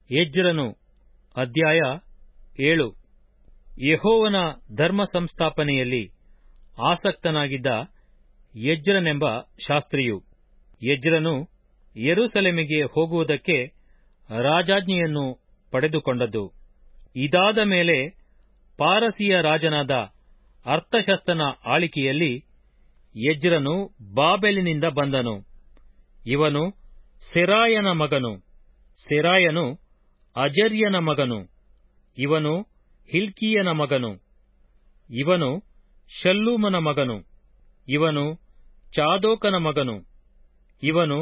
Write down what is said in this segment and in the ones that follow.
ಎಜ್ರನು ಅಧ್ಯಾಯ 7. ಯೆಹೋವನ ಧರ್ಮ ಸಂಸ್ಥಾಪನೆಯಲ್ಲಿ ಆಸಕ್ತನಾಗಿದ್ದ ಎಜ್ರನೆಂಬ ಶಾಸ್ತ್ರಿಯು. ಎಜ್ರನು ಯೆರೂಸಲೇಮಿಗೆ ಹೋಗುವುದಕ್ಕೆ ರಾಜಾಜ್ಞೆಯನ್ನು ಪಡೆದುಕೊಂಡದ್ದು. ಇದಾದ ಮೇಲೆ ಪಾರಸಿಯ ರಾಜನಾದ ಅರ್ತಷಸ್ತನ ಆಳಿಕೆಯಲ್ಲಿ ಎಜ್ರನು ಬಾಬೆಲಿನಿಂದ ಬಂದನು. ಇವನು ಸೆರಾಯನ ಮಗನು. ಸೆರಾಯನು ಅಜರ್ಯನ ಮಗನು. ಇವನು ಹಿಲ್ಕೀಯನ ಮಗನು. ಇವನು ಶಲ್ಲೂಮನ ಮಗನು. ಇವನು ಚಾದೋಕನ ಮಗನು. ಇವನು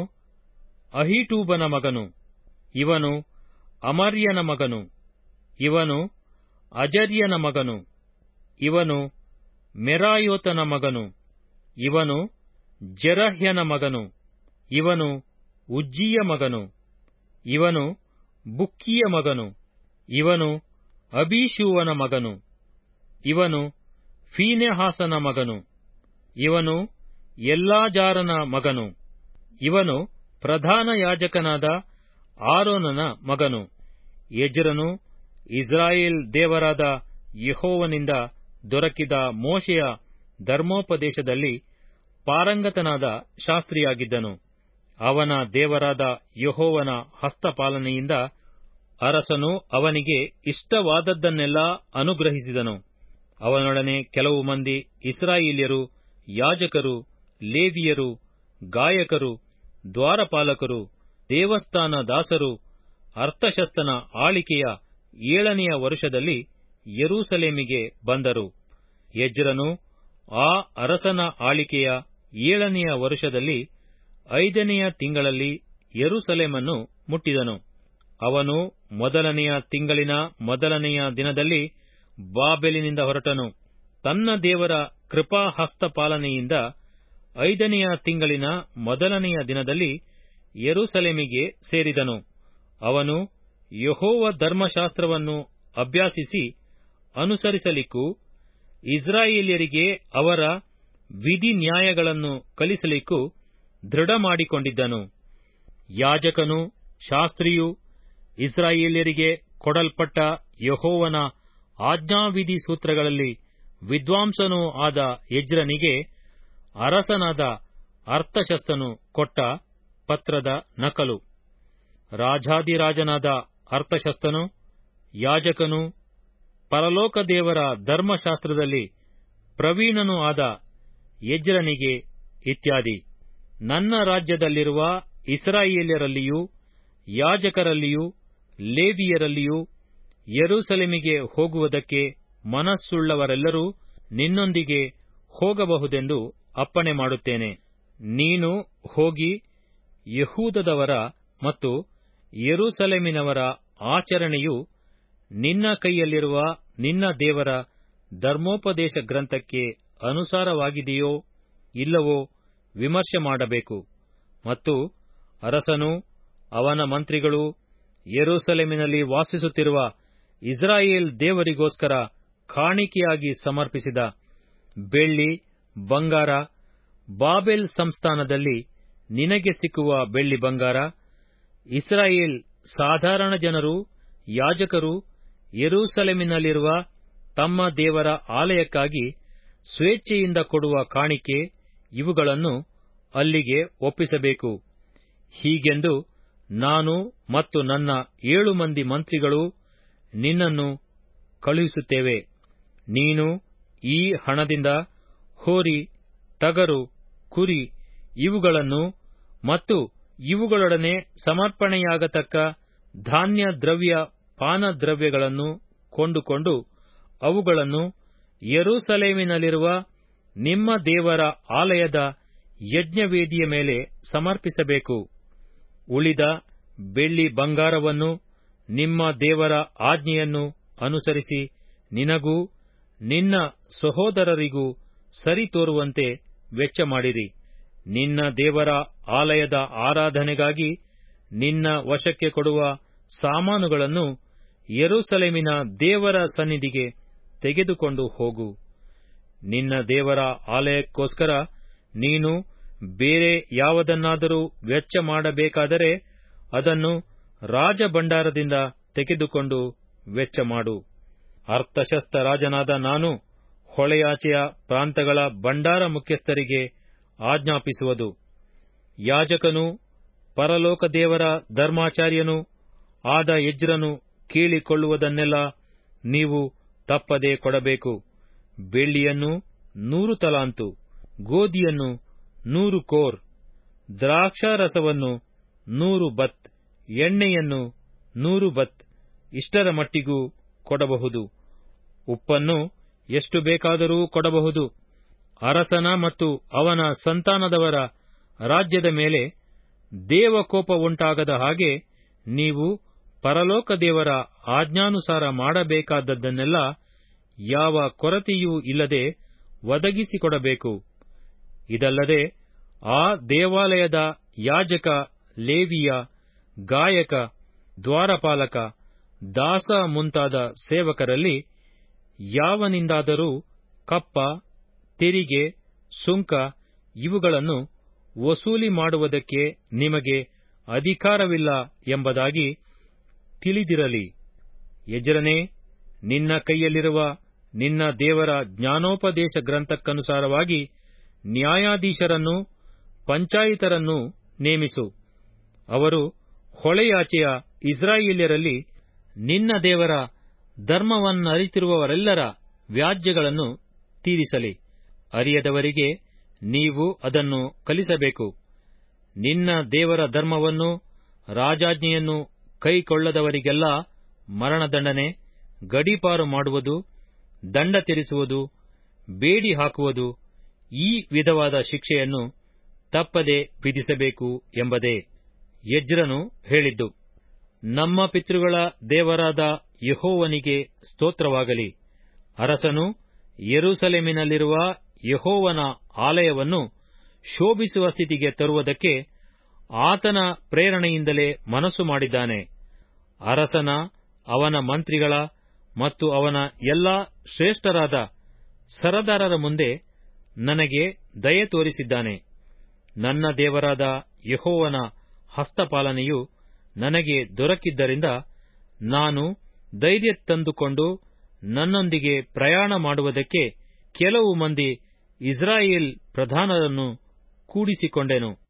ಅಹೀಟೂಬನ ಮಗನು. ಇವನು ಅಮರ್ಯನ ಮಗನು. ಇವನು ಅಜರ್ಯನ ಮಗನು. ಇವನು ಮೆರಾಯೋತನ ಮಗನು. ಇವನು ಜೆರಹ್ಯನ ಮಗನು. ಇವನು ಉಜ್ಜೀಯ ಮಗನು. ಇವನು ಬುಕ್ಕಿಯ ಮಗನು. ಇವನು ಅಬೀಷೂವನ ಮಗನು. ಇವನು ಫೀನೆಹಾಸನ ಮಗನು. ಇವನು ಎಲ್ಲಾಜಾರನ ಮಗನು. ಇವನು ಪ್ರಧಾನ ಯಾಜಕನಾದ ಆರೋನನ ಮಗನು. ಎಜ್ರನು ಇಸ್ರಾಯೇಲ್ ದೇವರಾದ ಯೆಹೋವನಿಂದ ದೊರಕಿದ ಮೋಶೆಯ ಧರ್ಮೋಪದೇಶದಲ್ಲಿ ಪಾರಂಗತನಾದ ಶಾಸ್ತ್ರಿಯಾಗಿದ್ದನು. ಅವನ ದೇವರಾದ ಯೆಹೋವನ ಹಸ್ತಪಾಲನೆಯಿಂದ ಅರಸನು ಅವನಿಗೆ ಇಷ್ಟವಾದದ್ದನ್ನೆಲ್ಲಾ ಅನುಗ್ರಹಿಸಿದನು. ಅವನೊಡನೆ ಕೆಲವು ಮಂದಿ ಇಸ್ರಾಯೇಲ್ಯರು, ಯಾಜಕರು, ಲೇವಿಯರು, ಗಾಯಕರು, ದ್ವಾರಪಾಲಕರು, ದೇವಸ್ಥಾನ ದಾಸರು ಅರ್ತಷಸ್ತನ ಆಳಿಕೆಯ 7ನೆಯ ವರುಷದಲ್ಲಿ ಯೆರೂಸಲೇಮಿಗೆ ಬಂದರು. ಎಜ್ರನು ಆ ಅರಸನ ಆಳಿಕೆಯ 7ನೆಯ ವರುಷದಲ್ಲಿ 5ನೆಯ ತಿಂಗಳಲ್ಲಿ ಯೆರೂಸಲೇಮನ್ನು ಮುಟ್ಟಿದನು. ಅವನು ಮೊದಲನೆಯ ತಿಂಗಳಿನ ಮೊದಲನೆಯ ದಿನದಲ್ಲಿ ಬಾಬೆಲಿನಿಂದ ಹೊರಟನು. ತನ್ನ ದೇವರ ಕೃಪಾ ಹಸ್ತಪಾಲನೆಯಿಂದ 5ನೆಯ ತಿಂಗಳಿನ ಮೊದಲನೆಯ ದಿನದಲ್ಲಿ ಯೆರೂಸಲೇಮಿಗೆ ಸೇರಿದನು. ಅವನು ಯೆಹೋವ ಧರ್ಮಶಾಸ್ತ್ರವನ್ನು ಅಭ್ಯಾಸಿಸಿ ಅನುಸರಿಸಲಿಕ್ಕೂ ಇಸ್ರಾಯೇಲ್ಯರಿಗೆ ಅವರ ವಿಧಿ ನ್ಯಾಯಗಳನ್ನು ಕಲಿಸಲಿಕ್ಕೂ ದೃಢ ಮಾಡಿಕೊಂಡಿದ್ದನು. ಯಾಜಕನು, ಶಾಸ್ತ್ರಿಯೂ, ಇಸ್ರಾಯೇಲ್ಯರಿಗೆ ಕೊಡಲ್ಪಟ್ಟ ಯೆಹೋವನ ಆಜ್ಞಾವಿಧಿ ಸೂತ್ರಗಳಲ್ಲಿ ವಿದ್ವಾಂಸನೂ ಆದ ಎಜ್ರನಿಗೆ ಅರಸನಾದ ಅರ್ತಷಸ್ತನು ಕೊಟ್ಟ ಪತ್ರದ ನಕಲು. ರಾಜಾಧಿರಾಜನಾದ ಅರ್ತಷಸ್ತನು, ಯಾಜಕನೂ ಪರಲೋಕ ದೇವರ ಧರ್ಮಶಾಸ್ತ್ರದಲ್ಲಿ ಪ್ರವೀಣನೂ ಆದ ಎಜ್ರನಿಗೆ ಇತ್ಯಾದಿ. ನನ್ನ ರಾಜ್ಯದಲ್ಲಿರುವ ಇಸ್ರಾಯೇಲ್ಯರಲ್ಲಿಯೂ ಯಾಜಕರಲ್ಲಿಯೂ ಲೇವಿಯರಲ್ಲಿಯೂ ಯೆರೂಸಲೇಮಿಗೆ ಹೋಗುವುದಕ್ಕೆ ಮನಸ್ಸುಳ್ಳವರೆಲ್ಲರೂ ನಿನ್ನೊಂದಿಗೆ ಹೋಗಬಹುದೆಂದು ಅಪ್ಪಣೆ ಮಾಡುತ್ತೇನೆ. ನೀನು ಹೋಗಿ ಯೆಹೂದದವರ ಮತ್ತು ಯೆರೂಸಲೇಮಿನವರ ಆಚರಣೆಯು ನಿನ್ನ ಕೈಯಲ್ಲಿರುವ ನಿನ್ನ ದೇವರ ಧರ್ಮೋಪದೇಶ ಗ್ರಂಥಕ್ಕೆ ಅನುಸಾರವಾಗಿದೆಯೋ ಇಲ್ಲವೋ ವಿಮರ್ಶೆ ಮಾಡಬೇಕು. ಮತ್ತು ಅರಸನೂ ಅವನ ಮಂತ್ರಿಗಳೂ ಯೆರೂಸಲೇಮಿನಲ್ಲಿ ವಾಸಿಸುತ್ತಿರುವ ಇಸ್ರಾಯೇಲ್ ದೇವರಿಗೋಸ್ಕರ ಕಾಣಿಕೆಯಾಗಿ ಸಮರ್ಪಿಸಿದ ಬೆಳ್ಳಿ, ಬಂಗಾರ, ಬಾಬೆಲ್ ಸಂಸ್ಥಾನದಲ್ಲಿ ನಿನಗೆ ಸಿಕ್ಕುವ ಬೆಳ್ಳಿ ಬಂಗಾರ, ಇಸ್ರಾಯೇಲ್ ಸಾಧಾರಣ ಜನರೂ ಯಾಜಕರೂ ಯೆರೂಸಲೇಮಿನಲ್ಲಿರುವ ತಮ್ಮ ದೇವರ ಆಲಯಕ್ಕಾಗಿ ಸ್ವೇಚ್ಛೆಯಿಂದ ಕೊಡುವ ಕಾಣಿಕೆ, ಇವುಗಳನ್ನು ಅಲ್ಲಿಗೆ ಒಪ್ಪಿಸಬೇಕು. ಹೀಗೆಂದು ನಾನು ಮತ್ತು ನನ್ನ 7 ಮಂದಿ ಮಂತ್ರಿಗಳೂ ನಿನ್ನನ್ನು ಕಳುಹಿಸುತ್ತೇವೆ. ನೀನು ಈ ಹಣದಿಂದ ಹೋರಿ, ಟಗರು, ಕುರಿ ಇವುಗಳನ್ನು ಮತ್ತು ಇವುಗಳೊಡನೆ ಸಮರ್ಪಣೆಯಾಗತಕ್ಕ ಧಾನ್ಯ ದ್ರವ್ಯ ಪಾನದ್ರವ್ಯಗಳನ್ನು ಕೊಂಡುಕೊಂಡು ಅವುಗಳನ್ನು ಯೆರೂಸಲೇಮಿನಲ್ಲಿರುವ ನಿಮ್ಮ ದೇವರ ಆಲಯದ ಯಜ್ಞವೇದಿಯ ಮೇಲೆ ಸಮರ್ಪಿಸಬೇಕು. ಉಳಿದ ಬೆಳ್ಳಿ ಬಂಗಾರವನ್ನು ನಿಮ್ಮ ದೇವರ ಆಜ್ಞೆಯನ್ನು ಅನುಸರಿಸಿ ನಿನಗೂ ನಿನ್ನ ಸಹೋದರರಿಗೂ ಸರಿ ತೋರುವಂತೆ ವೆಚ್ಚ ಮಾಡಿರಿ. ನಿನ್ನ ದೇವರ ಆಲಯದ ಆರಾಧನೆಗಾಗಿ ನಿನ್ನ ವಶಕ್ಕೆ ಕೊಡುವ ಸಾಮಾನುಗಳನ್ನು ಯೆರೂಸಲೇಮಿನ ದೇವರ ಸನ್ನಿಧಿಗೆ ತೆಗೆದುಕೊಂಡು ಹೋಗು. ನಿನ್ನ ದೇವರ ಆಲಯಕ್ಕೋಸ್ಕರ ನೀನು ಬೇರೆ ಯಾವುದನ್ನಾದರೂ ವೆಚ್ಚ ಮಾಡಬೇಕಾದರೆ ಅದನ್ನು ರಾಜಭಂಡಾರದಿಂದ ತೆಗೆದುಕೊಂಡು ವೆಚ್ಚ ಮಾಡು. ಅರ್ತಷಸ್ತ ರಾಜನಾದ ನಾನು ಹೊಳೆಯಾಚೆಯ ಪ್ರಾಂತಗಳ ಭಂಡಾರ ಮುಖ್ಯಸ್ಥರಿಗೆ ಆಜ್ಞಾಪಿಸುವುದು, ಯಾಜಕನೂ ಪರಲೋಕ ದೇವರ ಧರ್ಮಾಚಾರ್ಯನೂ ಆದ ಎಜ್ರನು ಕೇಳಿಕೊಳ್ಳುವುದನ್ನೆಲ್ಲ ನೀವು ತಪ್ಪದೆ ಕೊಡಬೇಕು. ಬೆಳ್ಳಿಯನ್ನು 100 ತಲಾಂತು, ಗೋಧಿಯನ್ನು 100 ಕೋರ್, ದ್ರಾಕ್ಷಾರಸವನ್ನು 100 ಬತ್, ಎಣ್ಣೆಯನ್ನು 100 ಬತ್, ಇಷ್ಟರ ಮಟ್ಟಿಗೂ ಕೊಡಬಹುದು. ಉಪ್ಪನ್ನು ಎಷ್ಟು ಬೇಕಾದರೂ ಕೊಡಬಹುದು. ಅರಸನ ಮತ್ತು ಅವನ ಸಂತಾನದವರ ರಾಜ್ಯದ ಮೇಲೆ ದೇವಕೋಪ ಉಂಟಾಗದ ಹಾಗೆ ನೀವು ಪರಲೋಕ ದೇವರ ಆಜ್ಞಾನುಸಾರ ಮಾಡಬೇಕಾದದ್ದನ್ನೆಲ್ಲ ಯಾವ ಕೊರತೆಯೂ ಇಲ್ಲದೆ ಒದಗಿಸಿಕೊಡಬೇಕು. ಇದಲ್ಲದೆ ಆ ದೇವಾಲಯದ ಯಾಜಕ, ಲೇವಿಯ, ಗಾಯಕ, ದ್ವಾರಪಾಲಕ, ದಾಸ ಮುಂತಾದ ಸೇವಕರಲ್ಲಿ ಯಾವನಿಂದಾದರೂ ಕಪ್ಪ, ತೆರಿಗೆ, ಸುಂಕ ಇವುಗಳನ್ನು ವಸೂಲಿ ಮಾಡುವುದಕ್ಕೆ ನಿಮಗೆ ಅಧಿಕಾರವಿಲ್ಲ ಎಂಬುದಾಗಿ ತಿಳಿದಿರಲಿ. ಎಜ್ರನೇ, ನಿನ್ನ ಕೈಯಲ್ಲಿರುವ ನಿನ್ನ ದೇವರ ಜ್ಞಾನೋಪದೇಶ ಗ್ರಂಥಕ್ಕನುಸಾರವಾಗಿ ನ್ಯಾಯಾಧೀಶರನ್ನೂ ಪಂಚಾಯಿತರನ್ನೂ ನೇಮಿಸು. ಅವರು ಹೊಳೆಯಾಚೆಯ ಇಸ್ರಾಯೇಲ್ಯರಲ್ಲಿ ನಿನ್ನ ದೇವರ ಧರ್ಮವನ್ನರಿತಿರುವವರೆಲ್ಲರ ವ್ಯಾಜ್ಯಗಳನ್ನು ತೀರಿಸಲಿ. ಅರಿಯದವರಿಗೆ ನೀವು ಅದನ್ನು ಕಲಿಸಬೇಕು. ನಿನ್ನ ದೇವರ ಧರ್ಮವನ್ನು, ರಾಜಾಜ್ಞೆಯನ್ನು ಕೈಕೊಳ್ಳದವರಿಗೆಲ್ಲ ಮರಣದಂಡನೆ, ಗಡೀಪಾರು ಮಾಡುವುದು, ದಂಡ ತೀರಿಸುವುದು, ಬೇಡಿ ಹಾಕುವುದು, ಈ ವಿಧವಾದ ಶಿಕ್ಷೆಯನ್ನು ತಪ್ಪದೆ ವಿಧಿಸಬೇಕು ಎಂಬುದೇ ಎಜ್ರನು ಹೇಳಿದ್ದು. ನಮ್ಮ ಪಿತೃಗಳ ದೇವರಾದ ಯೆಹೋವನಿಗೆ ಸ್ತೋತ್ರವಾಗಲಿ. ಅರಸನು ಯೆರೂಸಲೇಮಿನಲ್ಲಿರುವ ಯೆಹೋವನ ಆಲಯವನ್ನು ಶೋಭಿಸುವ ಸ್ಥಿತಿಗೆ ತರುವುದಕ್ಕೆ ಆತನ ಪ್ರೇರಣೆಯಿಂದಲೇ ಮನಸ್ಸು ಮಾಡಿದ್ದಾನೆ. ಅರಸನ, ಅವನ ಮಂತ್ರಿಗಳ ಮತ್ತು ಅವನ ಎಲ್ಲಾ ಶ್ರೇಷ್ಠರಾದ ಸರದಾರರ ಮುಂದೆ ನನಗೆ ದಯೆ ತೋರಿಸಿದ್ದಾನೆ. ನನ್ನ ದೇವರಾದ ಯೆಹೋವನ ಹಸ್ತಪಾಲನೆಯು ನನಗೆ ದೊರಕಿದ್ದರಿಂದ ನಾನು ಧೈರ್ಯ ತಂದುಕೊಂಡು ನನ್ನೊಂದಿಗೆ ಪ್ರಯಾಣ ಮಾಡುವುದಕ್ಕೆ ಕೆಲವು ಮಂದಿ ಇಸ್ರಾಯೇಲ್ ಪ್ರಧಾನರನ್ನು ಕೂಡಿಸಿಕೊಂಡೆನು.